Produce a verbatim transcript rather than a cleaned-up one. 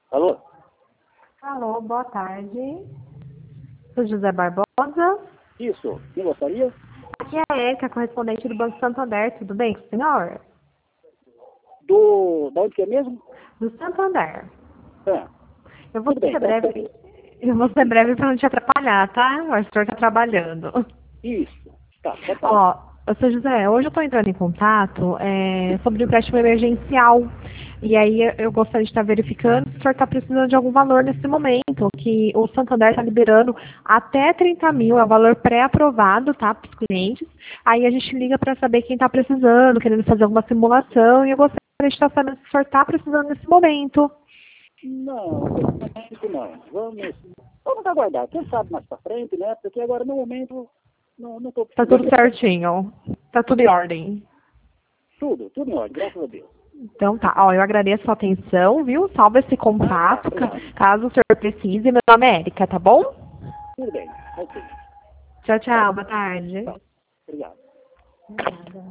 Alô? Alô, boa tarde. Sou José Barbosa. Isso, quem gostaria? Aqui é a Érica, correspondente do Banco Santander. Tudo bem com o senhor? Do... Da onde que é mesmo? Do Santander. Ah, Eu vou tudo bem, ser pode breve. ser. Eu vou ser breve para não te atrapalhar, tá? O senhor está trabalhando. Isso, tá, pode falar. Ó, eu sou José, hoje eu estou entrando em contato é, sobre o empréstimo emergencial. E aí eu eu gostaria de estar verificando se o senhor está precisando de algum valor nesse momento, que o Santander está liberando até trinta mil, é o valor pré-aprovado, tá, para os clientes. Aí a gente liga para saber quem está precisando, querendo fazer alguma simulação, e eu gostaria de estar sabendo se o senhor está precisando nesse momento. Não, isso não. Vamos, vamos aguardar. Quem sabe mais pra frente, né? Porque agora, no momento, não, não tô Tá tudo precisando. certinho, tá tudo em ordem. Tudo, tudo em ordem, graças a Deus. Então tá, ó, eu agradeço a atenção, viu? Salva esse Ah, tá, contato, ca- obrigado. caso o senhor precise. Meu nome é Érica, tá bom? Tudo bem, ok. Tchau, tchau, boa tarde. Tá, obrigado. Nada.